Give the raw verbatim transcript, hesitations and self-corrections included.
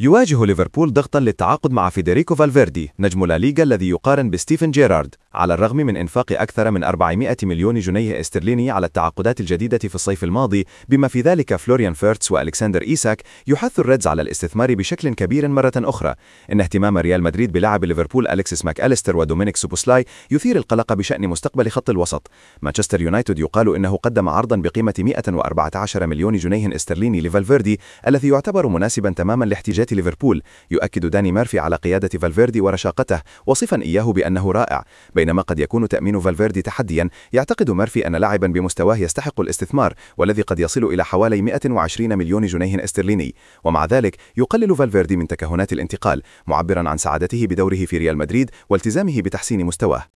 يواجه ليفربول ضغطا للتعاقد مع فيدريكو فالفيردي نجم لا ليغا الذي يقارن بستيفن جيرارد على الرغم من إنفاق أكثر من أربعمائة مليون جنيه استرليني على التعاقدات الجديدة في الصيف الماضي، بما في ذلك فلوريان فيرتس وألكسندر إيساك. يحث الريدز على الاستثمار بشكل كبير مرة أخرى. إن اهتمام ريال مدريد بلاعب ليفربول أليكسيس ماك أليستر ودومينيك سوبوسلاي يثير القلق بشأن مستقبل خط الوسط. مانشستر يونايتد يقال إنه قدم عرضا بقيمة مئة وأربعة عشر مليون جنيه استرليني لفالفيردي الذي يعتبر مناسبا تماما لاحتياجات ليفربول. يؤكد داني ميرفي على قيادة فالفيردي ورشاقته، وصفا إياه بأنه رائع. بينما قد يكون تأمين فالفيردي تحديا، يعتقد ميرفي أن لاعبا بمستواه يستحق الاستثمار، والذي قد يصل إلى حوالي مئة وعشرين مليون جنيه استرليني. ومع ذلك يقلل فالفيردي من تكهنات الانتقال، معبرا عن سعادته بدوره في ريال مدريد والتزامه بتحسين مستواه.